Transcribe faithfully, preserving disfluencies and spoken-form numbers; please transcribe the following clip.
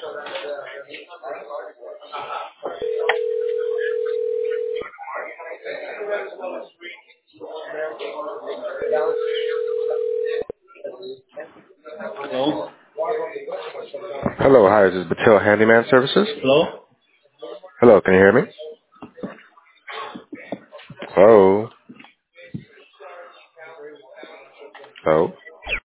Hello? Hello, hi, this is Batil Handyman Services. Hello? Hello, can you hear me? Hello? Hello?